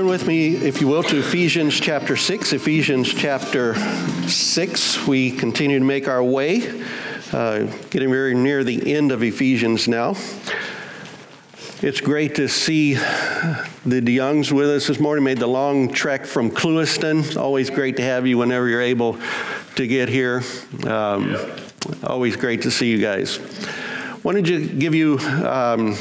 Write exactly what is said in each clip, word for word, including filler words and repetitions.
Turn with me, if you will, to Ephesians chapter six. Ephesians chapter six. We continue to make our way, uh, getting very near the end of Ephesians now. It's great to see the DeYoungs with us this morning. Made the long trek from Clewiston. Always great to have you whenever you're able to get here. Um, yeah. Always great to see you guys. Wanted to give you um,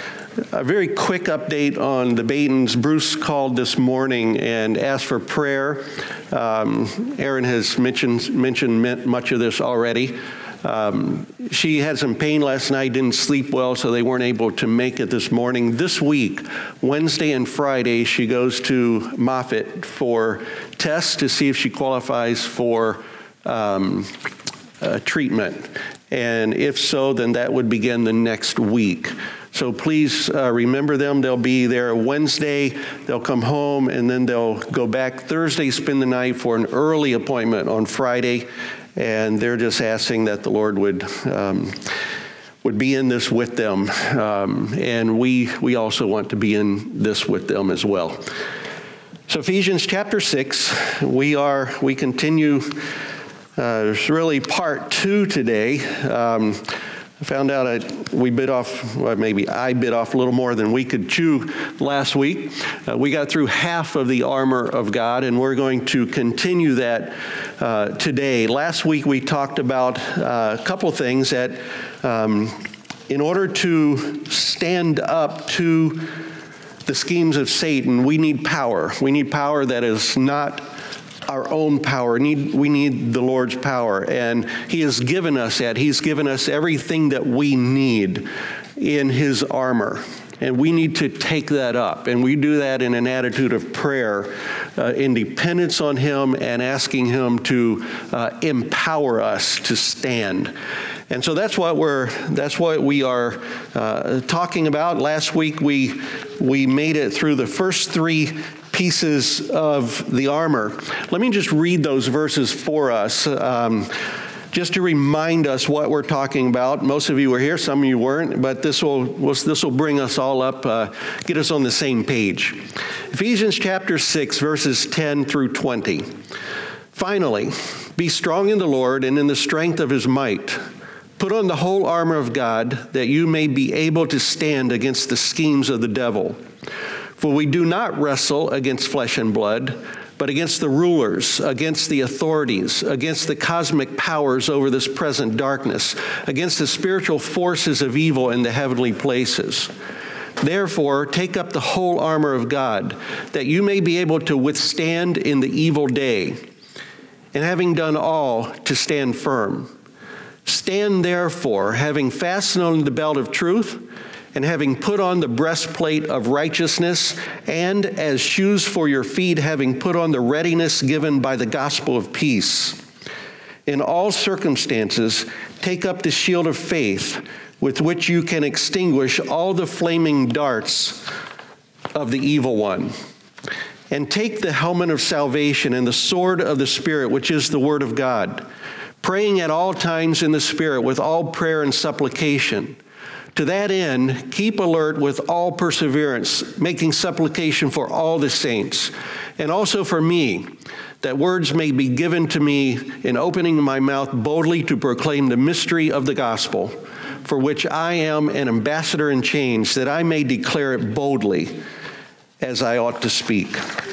a very quick update on the Batons. Bruce called this morning and asked for prayer. Um, Erin has mentioned mentioned much of this already. Um, she had some pain last night, didn't sleep well, so they weren't able to make it this morning. This week, Wednesday and Friday, she goes to Moffitt for tests to see if she qualifies for um, uh, treatment. And if so, then that would begin the next week. So please uh, remember them. They'll be there Wednesday, they'll come home, and then they'll go back Thursday, spend the night for an early appointment on Friday. And they're just asking that the Lord would um, would be in this with them. Um, and we we also want to be in this with them as well. So Ephesians chapter six, we are, we continue, uh, it's really part two today. Um, I found out I, we bit off, well, maybe I bit off a little more than we could chew last week. Uh, we got through half of the armor of God, and we're going to continue that uh, today. Last week we talked about uh, a couple things that um, in order to stand up to the schemes of Satan, we need power. We need power that is not our own power. Need, we need the Lord's power, and He has given us that. He's given us everything that we need in His armor, and we need to take that up, and we do that in an attitude of prayer, uh, in dependence on Him, and asking Him to uh, empower us to stand. And so that's what we're that's what we are uh, talking about. Last week we we made it through the first three pieces of the armor. Let me just read those verses for us, um, just to remind us what we're talking about. Most of you were here, some of you weren't, but this will this will bring us all up, uh, get us on the same page. Ephesians chapter six, verses ten through twenty. Finally, be strong in the Lord and in the strength of His might. Put on the whole armor of God, that you may be able to stand against the schemes of the devil. For we do not wrestle against flesh and blood, but against the rulers, against the authorities, against the cosmic powers over this present darkness, against the spiritual forces of evil in the heavenly places. Therefore, take up the whole armor of God, that you may be able to withstand in the evil day, and having done all, to stand firm. Stand therefore, having fastened on the belt of truth, and having put on the breastplate of righteousness, and as shoes for your feet, having put on the readiness given by the gospel of peace. In all circumstances, take up the shield of faith, with which you can extinguish all the flaming darts of the evil one. And take the helmet of salvation and the sword of the Spirit, which is the word of God, praying at all times in the Spirit with all prayer and supplication. To that end, keep alert with all perseverance, making supplication for all the saints, and also for me, that words may be given to me in opening my mouth boldly to proclaim the mystery of the gospel, for which I am an ambassador in chains, that I may declare it boldly as I ought to speak.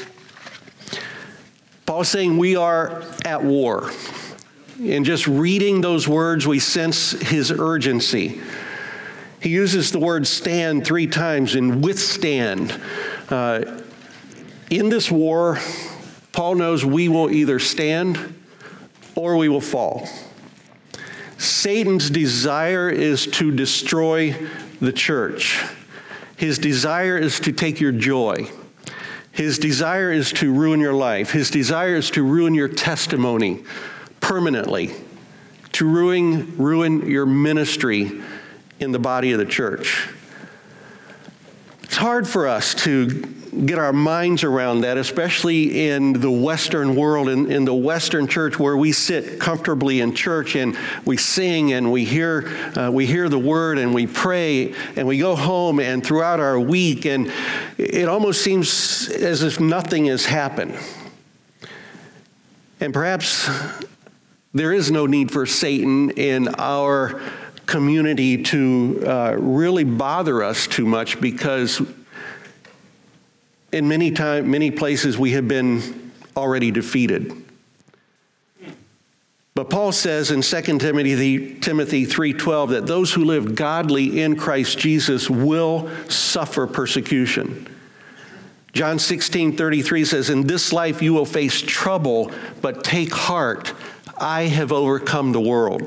Paul's saying we are at war. In just reading those words, we sense his urgency. He uses the word stand three times in withstand. Uh, in this war, Paul knows we will either stand or we will fall. Satan's desire is to destroy the church. His desire is to take your joy. His desire is to ruin your life. His desire is to ruin your testimony permanently, to ruin, ruin your ministry in the body of the church. It's hard for us to get our minds around that, especially in the Western world, in, in the Western church, where we sit comfortably in church and we sing and we hear uh, we hear the word and we pray and we go home and throughout our week, and it almost seems as if nothing has happened. And perhaps there is no need for Satan in our community to uh, really bother us too much, because in many time, many places we have been already defeated. But Paul says in Second Timothy three twelve that those who live godly in Christ Jesus will suffer persecution. John sixteen thirty-three says, in this life you will face trouble, but take heart, I have overcome the world.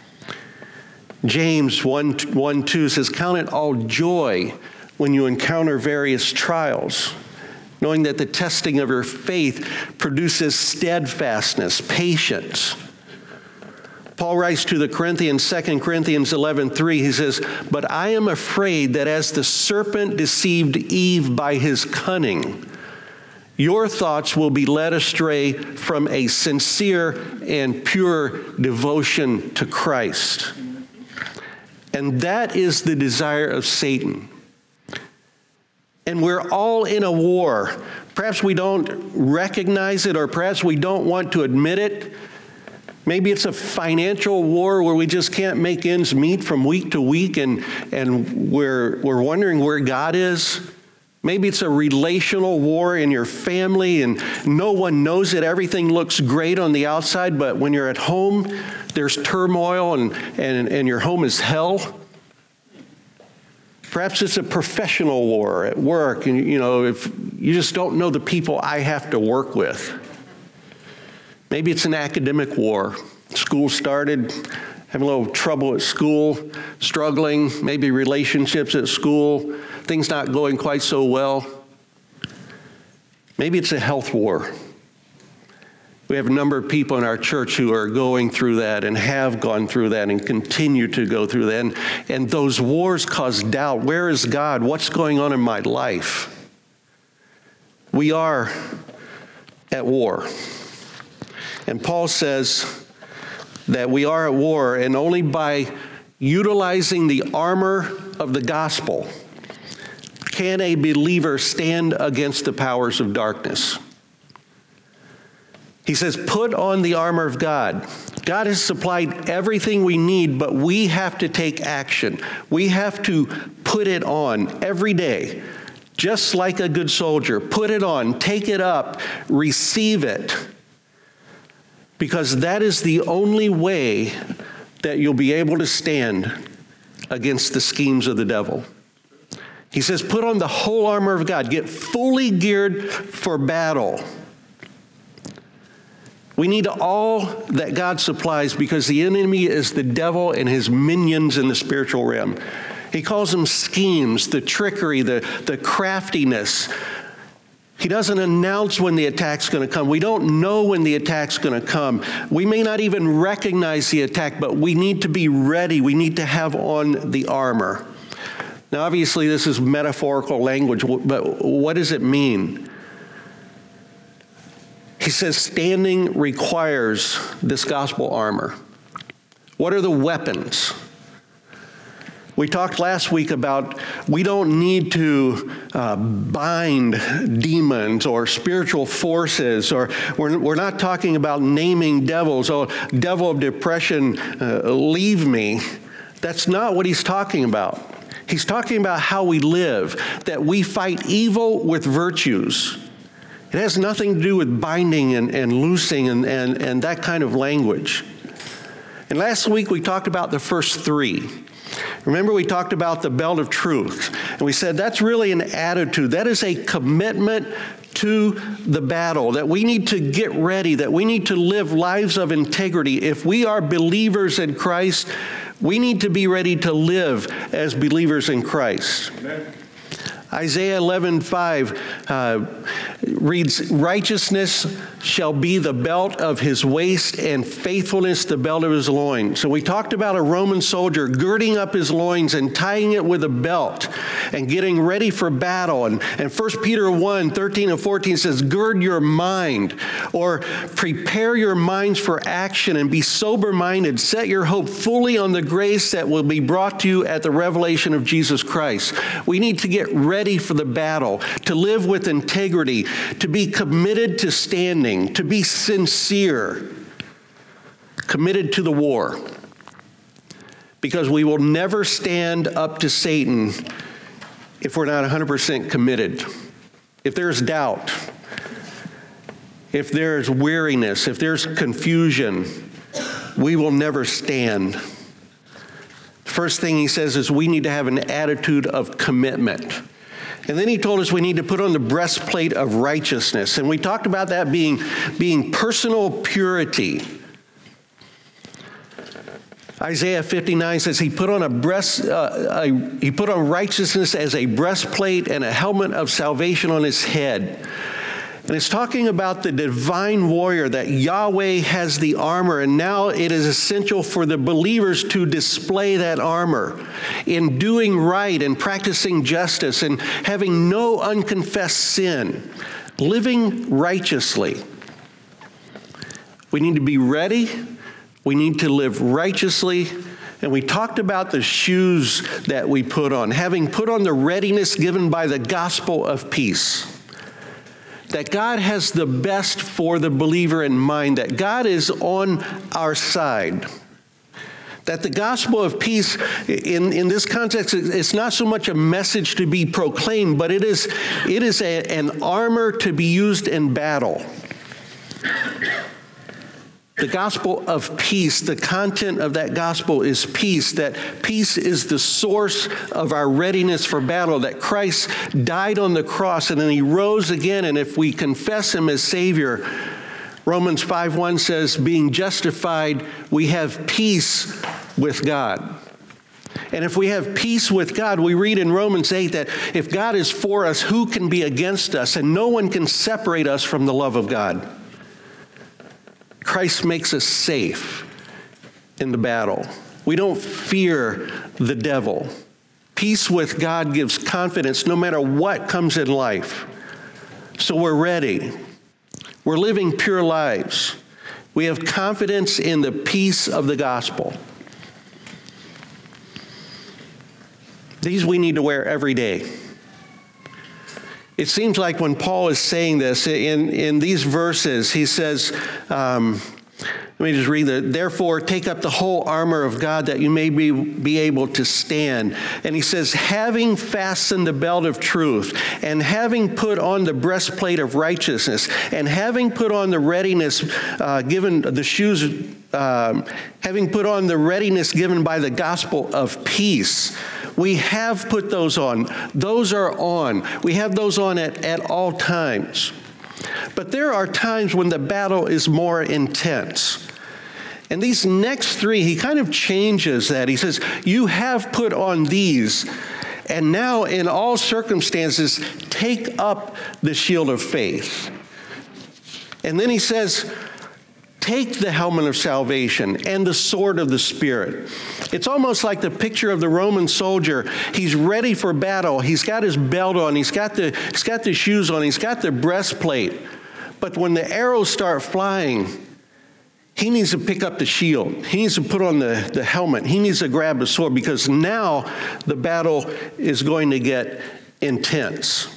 James one two says, count it all joy when you encounter various trials, knowing that the testing of your faith produces steadfastness, patience. Paul writes to the Corinthians, Second Corinthians eleven three, he says, but I am afraid that as the serpent deceived Eve by his cunning, your thoughts will be led astray from a sincere and pure devotion to Christ. And that is the desire of Satan. And we're all in a war. Perhaps we don't recognize it, or perhaps we don't want to admit it. Maybe it's a financial war where we just can't make ends meet from week to week, and, and we're, we're wondering where God is. Maybe it's a relational war in your family and no one knows it. Everything looks great on the outside, but when you're at home, there's turmoil and, and, and your home is hell. Perhaps it's a professional war at work, and you know, if you just don't know the people I have to work with. Maybe it's an academic war. School started, having a little trouble at school, struggling, maybe relationships at school, things not going quite so well. Maybe it's a health war. We have a number of people in our church who are going through that and have gone through that and continue to go through that. And, and those wars cause doubt. Where is God? What's going on in my life? We are at war. And Paul says that we are at war, and only by utilizing the armor of the gospel can a believer stand against the powers of darkness. He says, put on the armor of God. God has supplied everything we need, but we have to take action. We have to put it on every day, just like a good soldier. Put it on, take it up, receive it, because that is the only way that you'll be able to stand against the schemes of the devil. He says, put on the whole armor of God. Get fully geared for battle. We need all that God supplies, because the enemy is the devil and his minions in the spiritual realm. He calls them schemes, the trickery, the, the craftiness. He doesn't announce when the attack's going to come. We don't know when the attack's going to come. We may not even recognize the attack, but we need to be ready. We need to have on the armor. Now, obviously, this is metaphorical language, but what does it mean? He says standing requires this gospel armor. What are the weapons? We talked last week about we don't need to uh, bind demons or spiritual forces, or we're, we're not talking about naming devils. Oh, devil of depression, uh, leave me. That's not what he's talking about. He's talking about how we live, that we fight evil with virtues. It has nothing to do with binding and, and loosing and, and, and that kind of language. And last week we talked about the first three. Remember, we talked about the belt of truth. And we said that's really an attitude. That is a commitment to the battle, that we need to get ready, that we need to live lives of integrity. If we are believers in Christ, we need to be ready to live as believers in Christ. Amen. Isaiah eleven five uh, reads, righteousness shall be the belt of his waist, and faithfulness the belt of his loins. So we talked about a Roman soldier girding up his loins and tying it with a belt and getting ready for battle. And, and First Peter one thirteen and fourteen says, gird your mind, or prepare your minds for action and be sober-minded. Set your hope fully on the grace that will be brought to you at the revelation of Jesus Christ. We need to get ready ready for the battle, to live with integrity, to be committed to standing, to be sincere, committed to the war. Because we will never stand up to Satan if we're not one hundred percent committed. If there's doubt, if there's weariness, if there's confusion, we will never stand. First thing he says is we need to have an attitude of commitment. And then he told us we need to put on the breastplate of righteousness. And we talked about that being, being personal purity. Isaiah fifty-nine says he put on a breast, uh, a, he put on righteousness as a breastplate and a helmet of salvation on his head. And it's talking about the divine warrior, that Yahweh has the armor, and now it is essential for the believers to display that armor in doing right and practicing justice and having no unconfessed sin, living righteously. We need to be ready. We need to live righteously. And we talked about the shoes that we put on, having put on the readiness given by the gospel of peace. That God has the best for the believer in mind, that God is on our side. That the gospel of peace, in, in this context, it's not so much a message to be proclaimed, but it is, it is a, an armor to be used in battle. The gospel of peace, the content of that gospel is peace, that peace is the source of our readiness for battle, that Christ died on the cross and then he rose again, and if we confess him as Savior, Romans five one says, being justified, we have peace with God. And if we have peace with God, we read in Romans eight that if God is for us, who can be against us? And no one can separate us from the love of God. Christ makes us safe in the battle. We don't fear the devil. Peace with God gives confidence no matter what comes in life. So we're ready. We're living pure lives. We have confidence in the peace of the gospel. These we need to wear every day. It seems like when Paul is saying this, in, in these verses, he says, um, let me just read that. Therefore, take up the whole armor of God that you may be, be able to stand. And he says, having fastened the belt of truth, and having put on the breastplate of righteousness, and having put on the readiness uh, given, the shoes, um, having put on the readiness given by the gospel of peace. We have put those on. Those are on. We have those on at, at all times. But there are times when the battle is more intense. And these next three, he kind of changes that. He says, you have put on these, and now in all circumstances, take up the shield of faith. And then he says, take the helmet of salvation and the sword of the Spirit. It's almost like the picture of the Roman soldier. He's ready for battle. He's got his belt on. He's got the, he's got the shoes on. He's got the breastplate. But when the arrows start flying, he needs to pick up the shield. He needs to put on the, the helmet. He needs to grab the sword, because now the battle is going to get intense.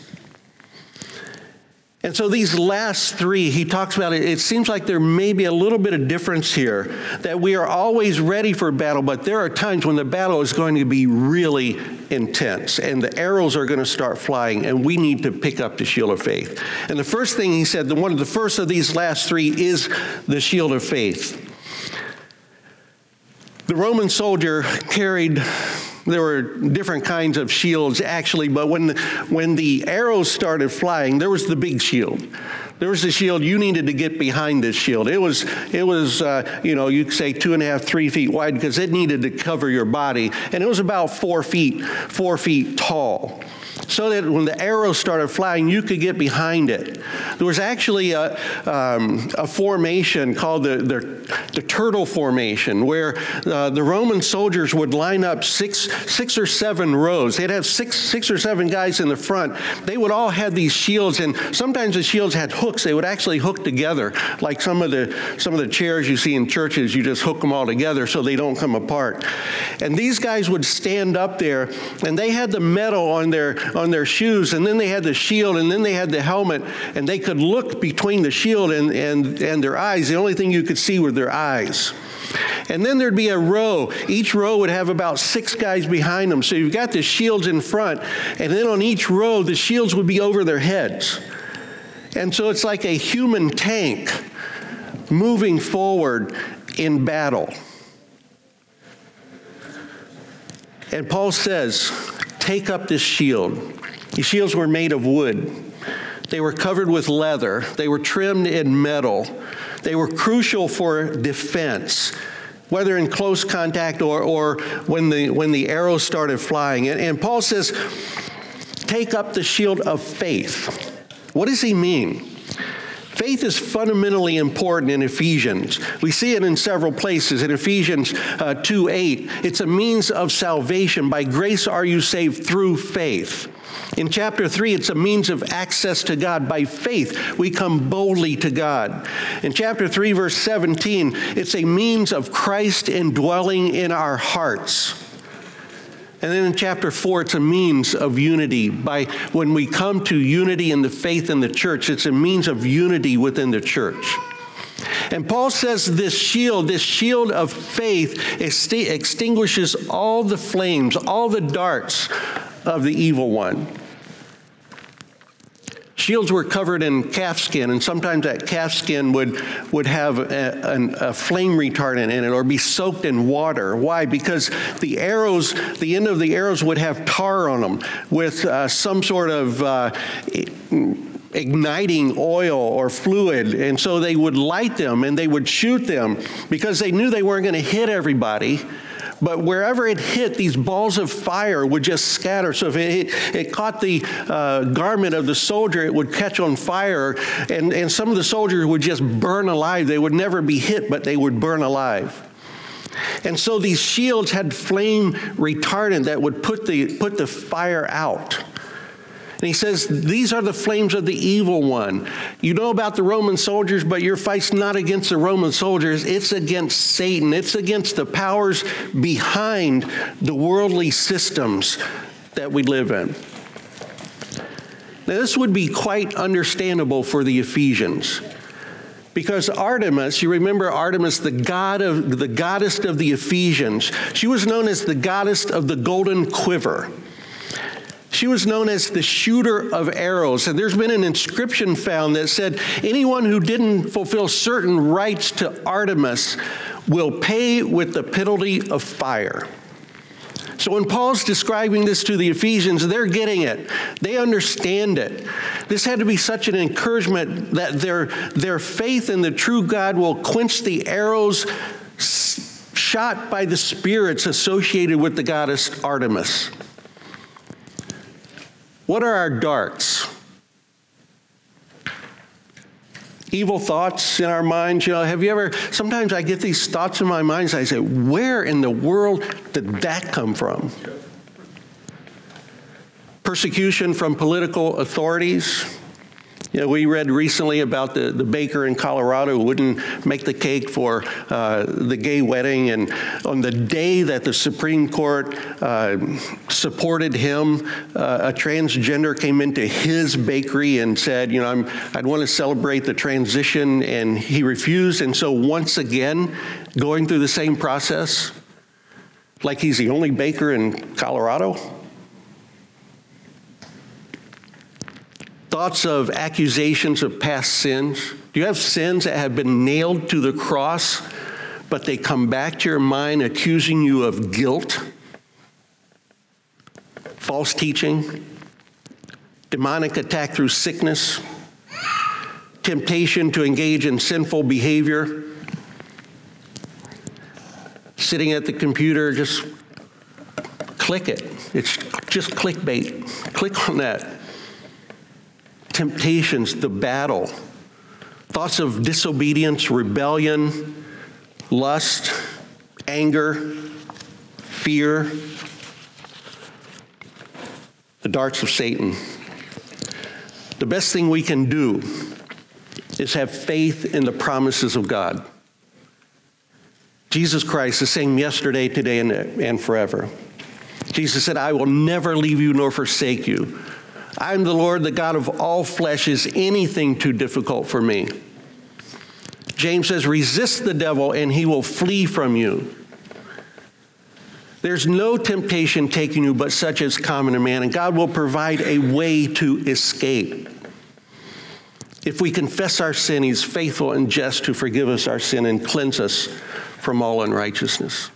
And so these last three, he talks about it, it seems like there may be a little bit of difference here, that we are always ready for battle, but there are times when the battle is going to be really intense, and the arrows are going to start flying, and we need to pick up the shield of faith. And the first thing he said, the one of the first of these last three is the shield of faith. The Roman soldier carried, there were different kinds of shields actually, but when the, when the arrows started flying, there was the big shield. There was a shield, you needed to get behind this shield. It was, it was uh, you know, you could say two and a half, three feet wide because it needed to cover your body. And it was about four feet, four feet tall. So that when the arrows started flying, you could get behind it. There was actually a, um, a formation called the, the, the turtle formation, where uh, the Roman soldiers would line up six, six or seven rows. They'd have six, six or seven guys in the front. They would all have these shields, and sometimes the shields had hooks. They would actually hook together, like some of the some of the chairs you see in churches. You just hook them all together so they don't come apart. And these guys would stand up there, and they had the metal on their on their shoes, and then they had the shield, and then they had the helmet, and they could look between the shield and, and, and their eyes. The only thing you could see were their eyes. And then there'd be a row. Each row would have about six guys behind them. So you've got the shields in front, and then on each row, the shields would be over their heads. And so it's like a human tank moving forward in battle. And Paul says, take up this shield. These shields were made of wood. They were covered with leather. They were trimmed in metal. They were crucial for defense, whether in close contact or, or when the when the arrows started flying. And, and Paul says, take up the shield of faith. What does he mean? Faith is fundamentally important in Ephesians. We see it in several places. In Ephesians uh, two eight, it's a means of salvation. By grace are you saved through faith. In chapter three, it's a means of access to God. By faith, we come boldly to God. In chapter three, verse seventeen, it's a means of Christ indwelling in our hearts. And then in chapter four, it's a means of unity. By when we come to unity in the faith in the church, it's a means of unity within the church. And Paul says this shield, this shield of faith extinguishes all the flames, all the darts of the evil one. Shields were covered in calfskin, and sometimes that calfskin would, would have a, an, a flame retardant in it or be soaked in water. Why? Because the arrows, the end of the arrows would have tar on them with uh, some sort of uh, igniting oil or fluid. And so they would light them and they would shoot them because they knew they weren't going to hit everybody. But wherever it hit, these balls of fire would just scatter. So if it, it, it caught the uh, garment of the soldier, it would catch on fire. And, and some of the soldiers would just burn alive. They would never be hit, but they would burn alive. And so these shields had flame retardant that would put the, put the fire out. And he says, these are the flames of the evil one. You know about the Roman soldiers, but your fight's not against the Roman soldiers. It's against Satan. It's against the powers behind the worldly systems that we live in. Now, this would be quite understandable for the Ephesians. Because Artemis, you remember Artemis, the god of the goddess of the Ephesians, she was known as the goddess of the golden quiver. She was known as the shooter of arrows. And there's been an inscription found that said, anyone who didn't fulfill certain rites to Artemis will pay with the penalty of fire. So when Paul's describing this to the Ephesians, they're getting it. They understand it. This had to be such an encouragement that their, their faith in the true God will quench the arrows shot by the spirits associated with the goddess Artemis. What are our darts? Evil thoughts in our minds. You know, have you ever, sometimes I get these thoughts in my mind, and I say, where in the world did that come from? Persecution from political authorities. You know, we read recently about the, the baker in Colorado who wouldn't make the cake for uh, the gay wedding. And on the day that the Supreme Court uh, supported him, uh, a transgender came into his bakery and said, you know, I'm, I'd want to celebrate the transition. And he refused. And so once again, going through the same process, like he's the only baker in Colorado. Thoughts of accusations of past sins. Do you have sins that have been nailed to the cross, but they come back to your mind accusing you of guilt? False teaching, demonic attack through sickness, temptation to engage in sinful behavior. Sitting at the computer, just click it. It's just clickbait. Click on that. Temptations, the battle. Thoughts of disobedience, rebellion, lust, anger, fear. The darts of Satan. The best thing we can do is have faith in the promises of God. Jesus Christ, the same yesterday, today, and, and forever. Jesus said, I will never leave you nor forsake you. I am the Lord, the God of all flesh. Is anything too difficult for me? James says, resist the devil and he will flee from you. There's no temptation taking you but such as common to man, and God will provide a way to escape. If we confess our sin, he's faithful and just to forgive us our sin and cleanse us from all unrighteousness.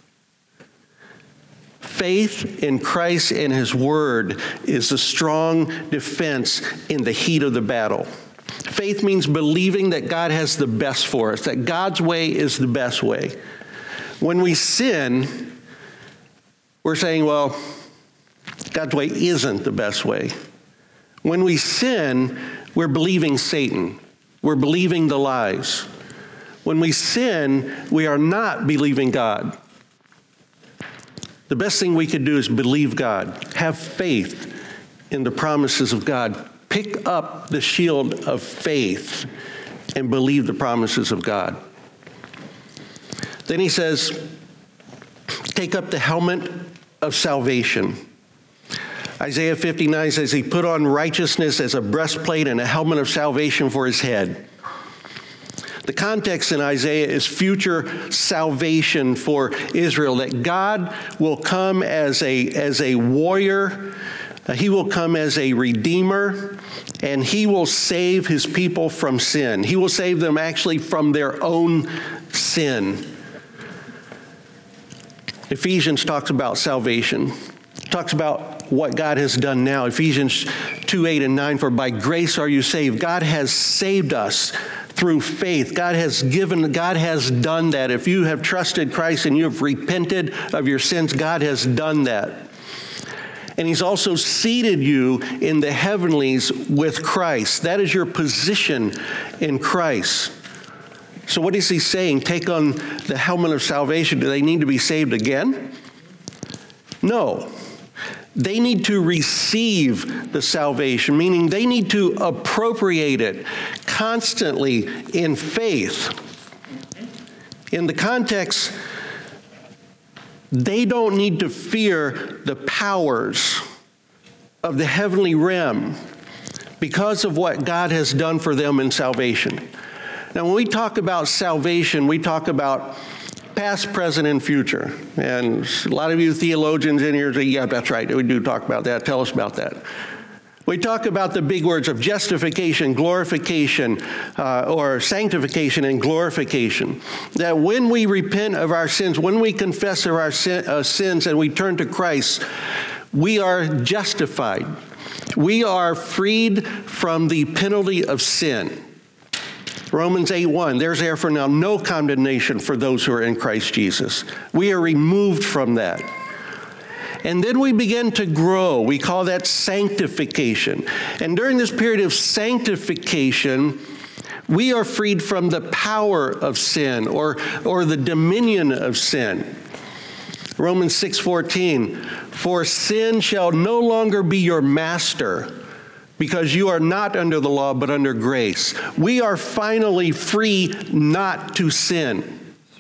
Faith in Christ and his word is a strong defense in the heat of the battle. Faith means believing that God has the best for us, that God's way is the best way. When we sin, we're saying, well, God's way isn't the best way. When we sin, we're believing Satan. We're believing the lies. When we sin, we are not believing God. The best thing we could do is believe God. Have faith in the promises of God. Pick up the shield of faith and believe the promises of God. Then he says, take up the helmet of salvation. Isaiah fifty-nine says he put on righteousness as a breastplate and a helmet of salvation for his head. The context in Isaiah is future salvation for Israel, that God will come as a, as a warrior, uh, he will come as a redeemer, and he will save his people from sin. He will save them actually from their own sin. Ephesians talks about salvation, talks about what God has done now. Ephesians two, eight, and nine, for by grace are you saved. God has saved us through faith. God has given, God has done that. If you have trusted Christ and you have repented of your sins, God has done that. And he's also seated you in the heavenlies with Christ. That is your position in Christ. So what is he saying? Take on the helmet of salvation. Do they need to be saved again? No. They need to receive the salvation, meaning they need to appropriate it constantly in faith. In the context, they don't need to fear the powers of the heavenly realm because of what God has done for them in salvation. Now, when we talk about salvation, we talk about past, present, and future. And a lot of you theologians in here say, yeah, that's right, we do talk about that. Tell us about that. We talk about the big words of justification, glorification, uh, or sanctification and glorification. That when we repent of our sins, when we confess of our sin, uh, sins and we turn to Christ, we are justified. We are freed from the penalty of sin. Romans eight one, there's therefore now no condemnation for those who are in Christ Jesus. We are removed from that. And then we begin to grow. We call that sanctification. And during this period of sanctification, we are freed from the power of sin or, or the dominion of sin. Romans six fourteen, for sin shall no longer be your master, because you are not under the law, but under grace. We are finally free not to sin.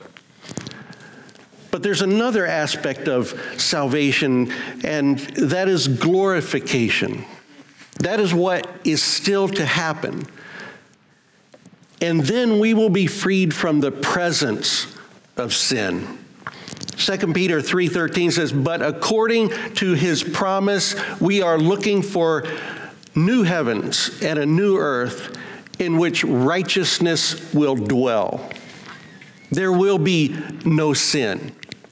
But there's another aspect of salvation, and that is glorification. That is what is still to happen. And then we will be freed from the presence of sin. Second Peter three thirteen says, but according to his promise, we are looking for new heavens and a new earth in which righteousness will dwell. There will be no sin.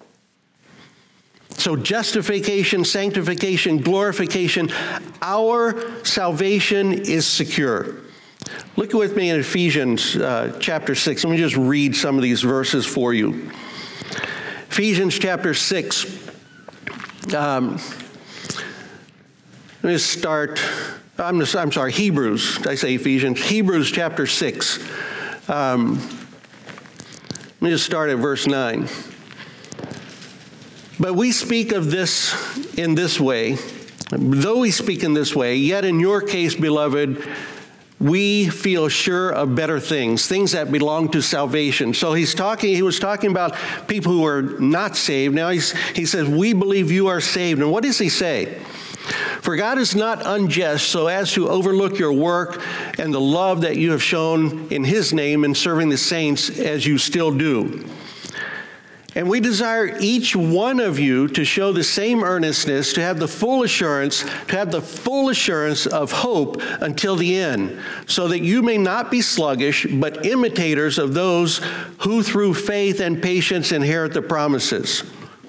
So justification, sanctification, glorification, our salvation is secure. Look with me in Ephesians uh, chapter six. Let me just read some of these verses for you. Ephesians chapter six. Um, let me start. I'm, just, I'm sorry, Hebrews. Did I say Ephesians? Hebrews chapter six. Um, let me just start at verse nine. But we speak of this in this way. Though we speak in this way, yet in your case, beloved, we feel sure of better things, things that belong to salvation. So he's talking, he was talking about people who are not saved. Now he's, he says, we believe you are saved. And what does he say? For God is not unjust so as to overlook your work and the love that you have shown in his name in serving the saints as you still do. And we desire each one of you to show the same earnestness, to have the full assurance, to have the full assurance of hope until the end, so that you may not be sluggish, but imitators of those who through faith and patience inherit the promises.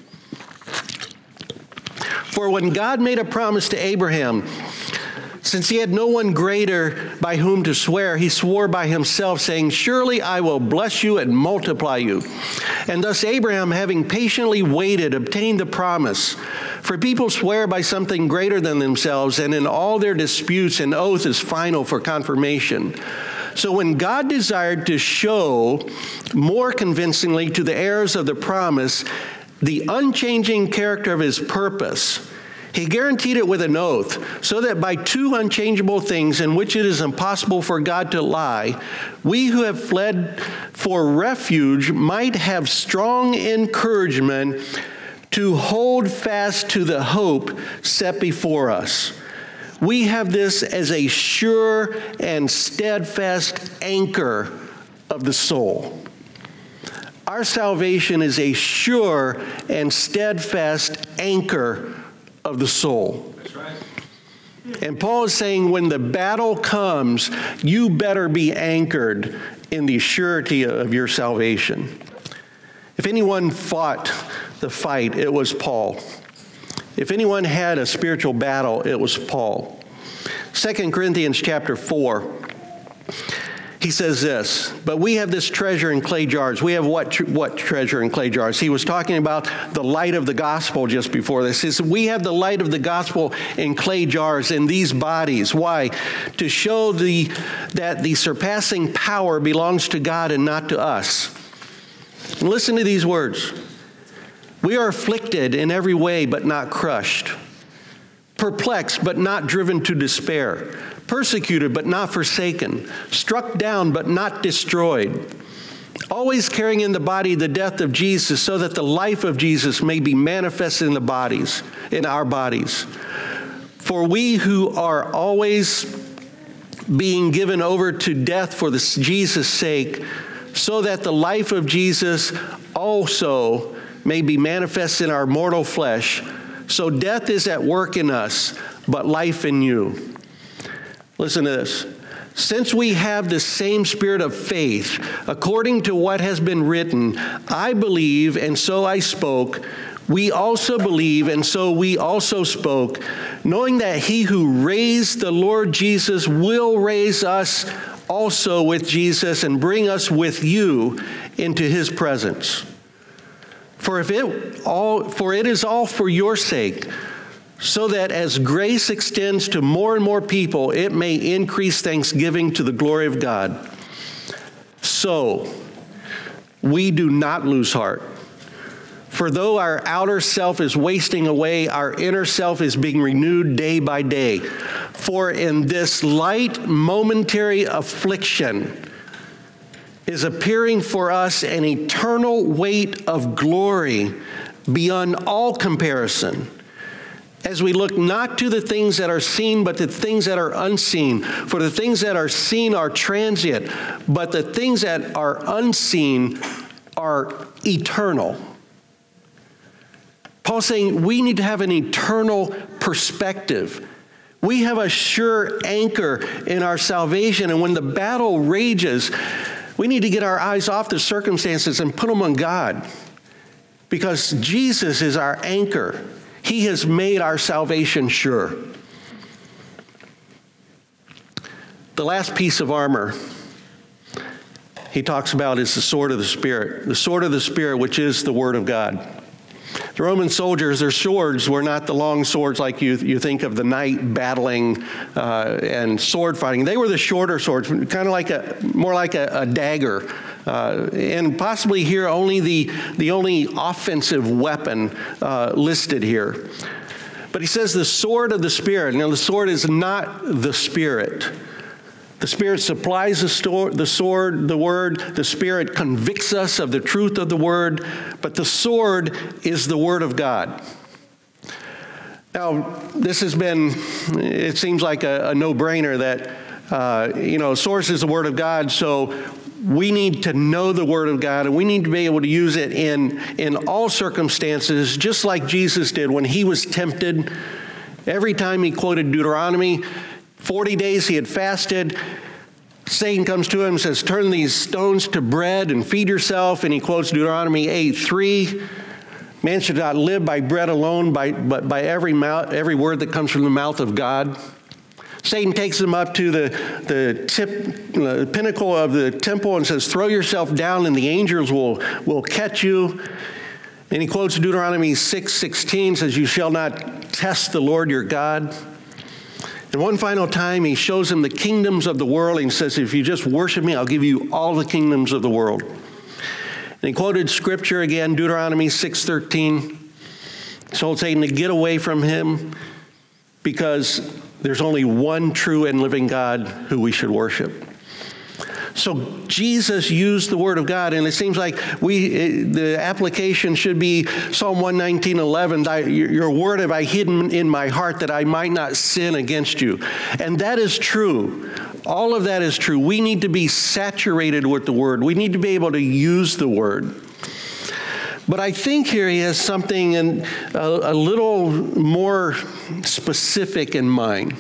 For when God made a promise to Abraham, since he had no one greater by whom to swear, he swore by himself, saying, surely I will bless you and multiply you. And thus Abraham, having patiently waited, obtained the promise. For people swear by something greater than themselves, and in all their disputes an oath is final for confirmation. So when God desired to show more convincingly to the heirs of the promise the unchanging character of his purpose, he guaranteed it with an oath, so that by two unchangeable things in which it is impossible for God to lie, we who have fled for refuge might have strong encouragement to hold fast to the hope set before us. We have this as a sure and steadfast anchor of the soul. Our salvation is a sure and steadfast anchor of the soul. That's right. And Paul is saying when the battle comes, you better be anchored in the surety of your salvation. If anyone fought the fight, it was Paul. If anyone had a spiritual battle, it was Paul. Second Corinthians chapter four. He says this, but we have this treasure in clay jars. We have what tr- what treasure in clay jars? He was talking about the light of the gospel just before this. He says, we have the light of the gospel in clay jars in these bodies. Why? To show the that the surpassing power belongs to God and not to us. And listen to these words. We are afflicted in every way, but not crushed. Perplexed, but not driven to despair. Persecuted, but not forsaken. Struck down, but not destroyed. Always carrying in the body the death of Jesus, so that the life of Jesus may be manifested in the bodies, in our bodies. For we who are always being given over to death for this Jesus' sake, so that the life of Jesus also may be manifest in our mortal flesh. So death is at work in us, but life in you. Listen to this. Since we have the same spirit of faith, according to what has been written, I believe, and so I spoke. We also believe, and so we also spoke, knowing that he who raised the Lord Jesus will raise us also with Jesus and bring us with you into his presence. For if it all, for it is all for your sake, so that as grace extends to more and more people, it may increase thanksgiving to the glory of God. So, we do not lose heart. For though our outer self is wasting away, our inner self is being renewed day by day. For in this light momentary affliction is appearing for us an eternal weight of glory beyond all comparison, as we look not to the things that are seen, but the things that are unseen. For the things that are seen are transient, but the things that are unseen are eternal. Paul's saying we need to have an eternal perspective. We have a sure anchor in our salvation, and when the battle rages, we need to get our eyes off the circumstances and put them on God, because Jesus is our anchor. He has made our salvation sure. The last piece of armor he talks about is the sword of the Spirit. The sword of the Spirit, which is the Word of God. The Roman soldiers, their swords were not the long swords like you, you think of the knight battling uh, and sword fighting. They were the shorter swords, kind of like a, more like a, a dagger. Uh, and possibly here only the, the only offensive weapon uh, listed here. But he says the sword of the Spirit. Now the sword is not the Spirit. The Spirit supplies the, sto- the sword, the Word. The Spirit convicts us of the truth of the Word. But the sword is the Word of God. Now, this has been, it seems like a, a no-brainer that, uh, you know, source is the Word of God, so we need to know the Word of God, and we need to be able to use it in, in all circumstances, just like Jesus did when he was tempted. Every time he quoted Deuteronomy, forty days he had fasted. Satan comes to him and says, turn these stones to bread and feed yourself. And he quotes Deuteronomy eight three. Man should not live by bread alone, by, but by every mouth, every word that comes from the mouth of God. Satan takes him up to the, the tip, the pinnacle of the temple and says, throw yourself down and the angels will, will catch you. And he quotes Deuteronomy six sixteen, says, you shall not test the Lord your God. And one final time, he shows him the kingdoms of the world, and he says, if you just worship me, I'll give you all the kingdoms of the world. And he quoted scripture again, Deuteronomy six thirteen. He told Satan to get away from him because there's only one true and living God who we should worship. So Jesus used the Word of God, and it seems like we the application should be Psalm one nineteen eleven, your word have I hidden in my heart that I might not sin against you. And that is true. All of that is true. We need to be saturated with the Word. We need to be able to use the Word. But I think here he has something in, a, a little more specific in mind.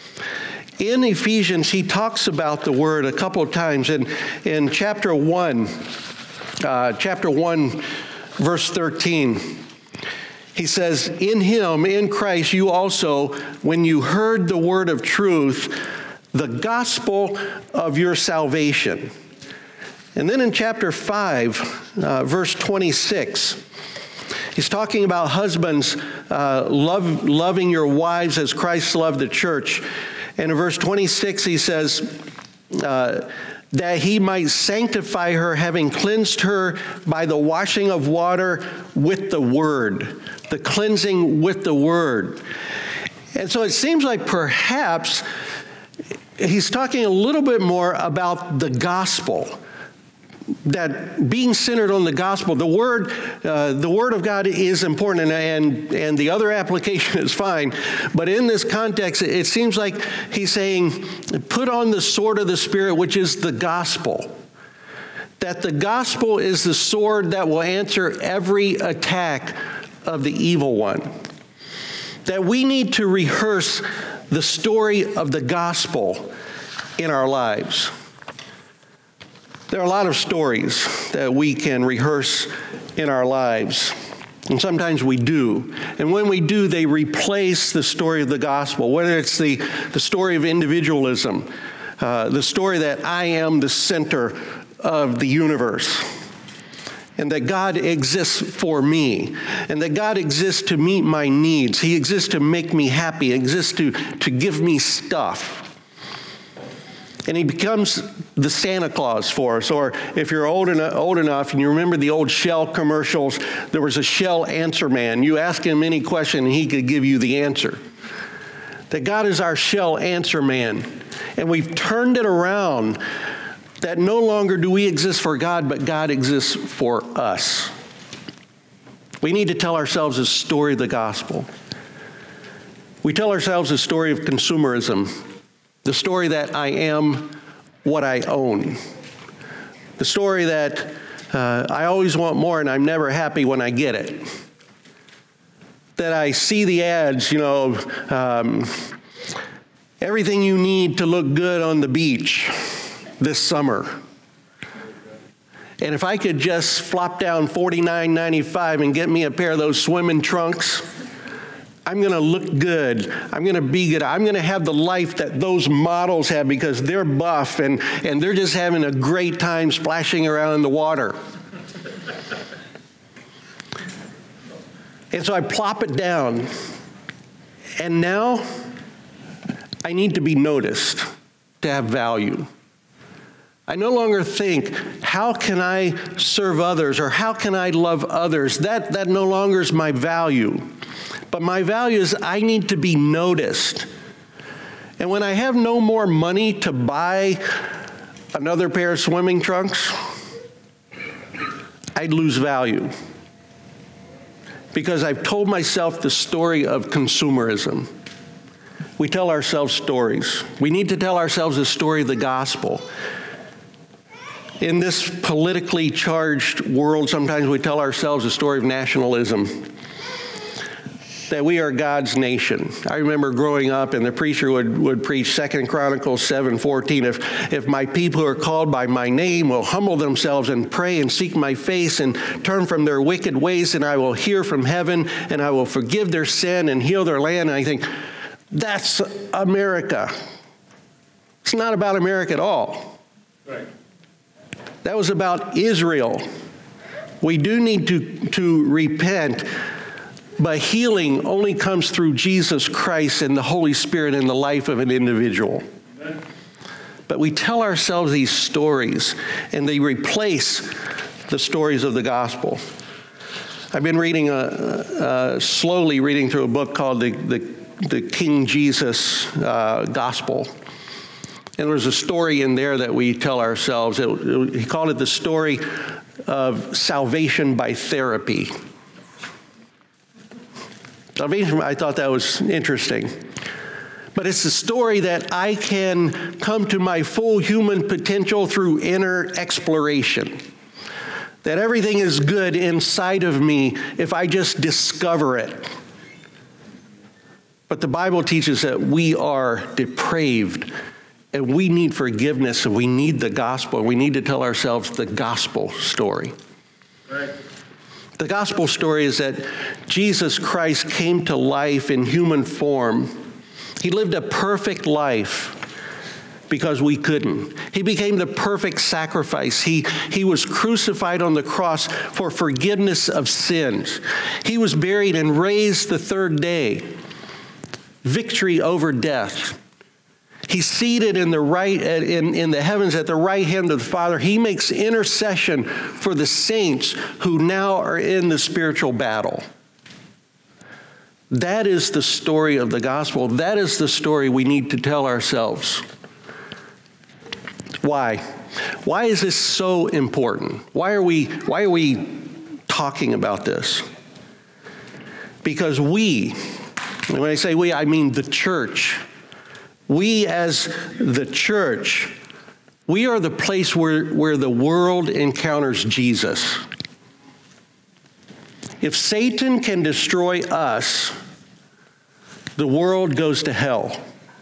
In Ephesians, he talks about the Word a couple of times. In, in chapter one, uh, chapter one, verse thirteen, he says, in him, in Christ, you also, when you heard the word of truth, the gospel of your salvation. And then in chapter five, uh, verse twenty-six, he's talking about husbands uh, love, loving your wives as Christ loved the church. And in verse twenty-six, he says, uh, that he might sanctify her, having cleansed her by the washing of water with the word, the cleansing with the word. And so it seems like perhaps he's talking a little bit more about the gospel, that being centered on the gospel, the word, uh, the word of God is important, and, and and the other application is fine. But in this context, it seems like he's saying, put on the sword of the Spirit, which is the gospel. That the gospel is the sword that will answer every attack of the evil one. That we need to rehearse the story of the gospel in our lives. There are a lot of stories that we can rehearse in our lives, and sometimes we do. And when we do, they replace the story of the gospel, whether it's the, the story of individualism, uh, the story that I am the center of the universe, and that God exists for me, and that God exists to meet my needs. He exists to make me happy. He exists to, to give me stuff. And he becomes the Santa Claus for us. Or if you're old enough, old enough and you remember the old Shell commercials, there was a Shell answer man. You ask him any question and he could give you the answer. That God is our Shell answer man. And we've turned it around that no longer do we exist for God, but God exists for us. We need to tell ourselves a story of the gospel. We tell ourselves a story of consumerism. The story that I am what I own. The story that uh, I always want more and I'm never happy when I get it. That I see the ads, you know, um, everything you need to look good on the beach this summer. And if I could just flop down forty-nine ninety-five and get me a pair of those swimming trunks, I'm going to look good. I'm going to be good. I'm going to have the life that those models have because they're buff and, and they're just having a great time splashing around in the water. And so I plop it down. And now I need to be noticed to have value. I no longer think, how can I serve others or how can I love others? That, that no longer is my value. But my value is I need to be noticed. And when I have no more money to buy another pair of swimming trunks, I'd lose value. Because I've told myself the story of consumerism. We tell ourselves stories. We need to tell ourselves the story of the gospel. In this politically charged world, sometimes we tell ourselves the story of nationalism. That we are God's nation. I remember growing up and the preacher would, would preach Second Chronicles seven fourteen. If, if my people who are called by my name will humble themselves and pray and seek my face and turn from their wicked ways, then I will hear from heaven and I will forgive their sin and heal their land. And I think, that's America. It's not about America at all. Right. That was about Israel. We do need to, to repent. But healing only comes through Jesus Christ and the Holy Spirit in the life of an individual. Amen. But we tell ourselves these stories, and they replace the stories of the gospel. I've been reading, a, uh, slowly reading through a book called the, the, the King Jesus uh, Gospel. And there's a story in there that we tell ourselves. It, it, he called it the story of salvation by therapy. Salvation, I thought that was interesting. But it's the story that I can come to my full human potential through inner exploration. That everything is good inside of me if I just discover it. But the Bible teaches that we are depraved and we need forgiveness and we need the gospel. We need to tell ourselves the gospel story. Right. The gospel story is that Jesus Christ came to life in human form. He lived a perfect life because we couldn't. He became the perfect sacrifice. He, he was crucified on the cross for forgiveness of sins. He was buried and raised the third day. Victory over death. He's seated in the right in, in the heavens at the right hand of the Father. He makes intercession for the saints who now are in the spiritual battle. That is the story of the gospel. That is the story we need to tell ourselves. Why? Why is this so important? Why are we, why are we talking about this? Because we, and when I say we, I mean the church. We as the church, we are the place where, where the world encounters Jesus. If Satan can destroy us, the world goes to hell.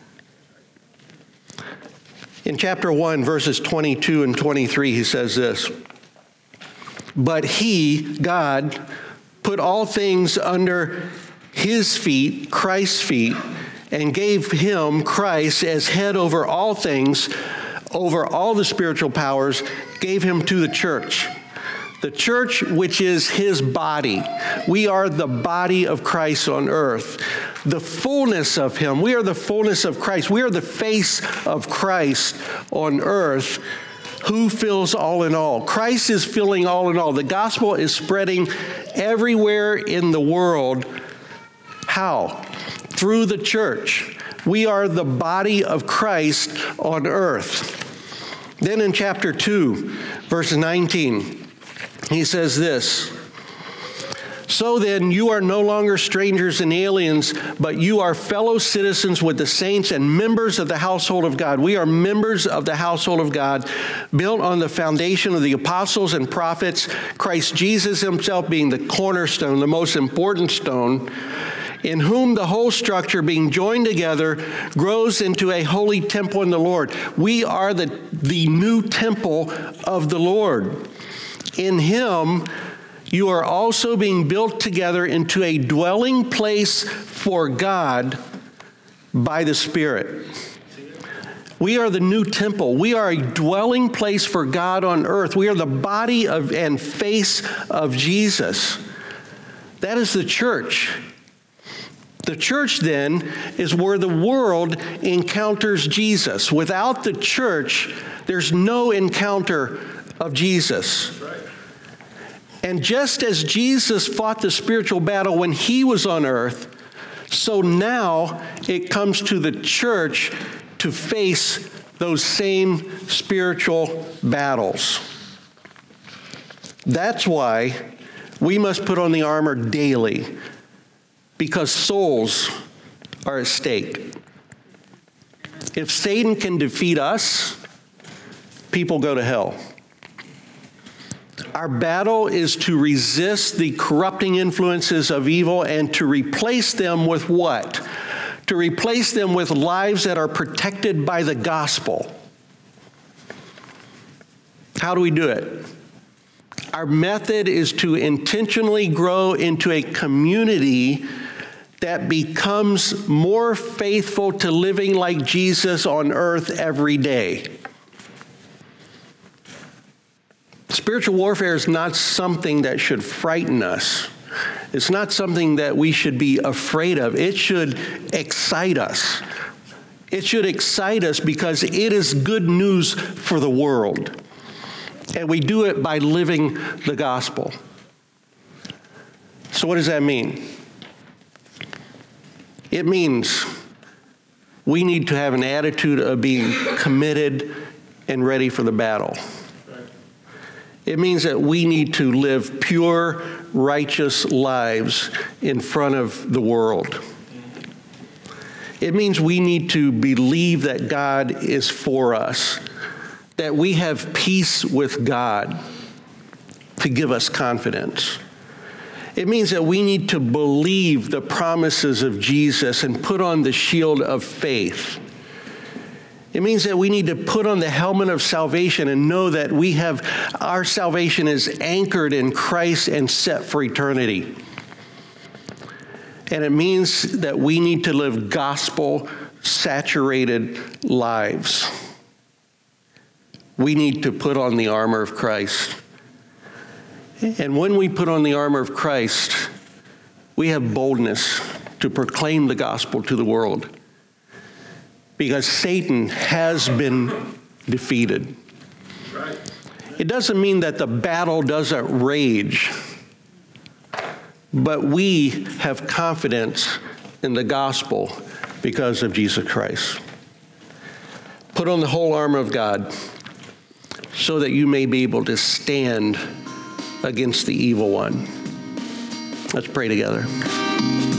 In chapter one, verses twenty-two and twenty-three, he says this, "But he, God, put all things under his feet, Christ's feet, and gave him, Christ, as head over all things, over all the spiritual powers, gave him to the church." The church, which is his body. We are the body of Christ on earth. The fullness of him. We are the fullness of Christ. We are the face of Christ on earth. Who fills all in all? Christ is filling all in all. The gospel is spreading everywhere in the world. How? Through the church. We are the body of Christ on earth. Then in chapter two, verse nineteen, he says this, "So then you are no longer strangers and aliens, but you are fellow citizens with the saints and members of the household of God." We are members of the household of God, built on the foundation of the apostles and prophets, Christ Jesus himself being the cornerstone, the most important stone, in whom the whole structure being joined together grows into a holy temple in the Lord. We are the, the new temple of the Lord. In him, you are also being built together into a dwelling place for God by the Spirit. We are the new temple. We are a dwelling place for God on earth. We are the body of and face of Jesus. That is the church. The church, then, is where the world encounters Jesus. Without the church, there's no encounter of Jesus. And just as Jesus fought the spiritual battle when he was on earth, so now it comes to the church to face those same spiritual battles. That's why we must put on the armor daily, because souls are at stake. If Satan can defeat us, people go to hell. Our battle is to resist the corrupting influences of evil and to replace them with what? To replace them with lives that are protected by the gospel. How do we do it? Our method is to intentionally grow into a community that becomes more faithful to living like Jesus on earth every day. Spiritual warfare is not something that should frighten us. It's not something that we should be afraid of. It should excite us. It should excite us because it is good news for the world. And we do it by living the gospel. So what does that mean? It means we need to have an attitude of being committed and ready for the battle. It means that we need to live pure, righteous lives in front of the world. It means we need to believe that God is for us, that we have peace with God to give us confidence. It means that we need to believe the promises of Jesus and put on the shield of faith. It means that we need to put on the helmet of salvation and know that we have, our salvation is anchored in Christ and set for eternity. And it means that we need to live gospel-saturated lives. We need to put on the armor of Christ. And when we put on the armor of Christ, we have boldness to proclaim the gospel to the world. Because Satan has been defeated. Right. It doesn't mean that the battle doesn't rage, but we have confidence in the gospel because of Jesus Christ. Put on the whole armor of God so that you may be able to stand against the evil one. Let's pray together.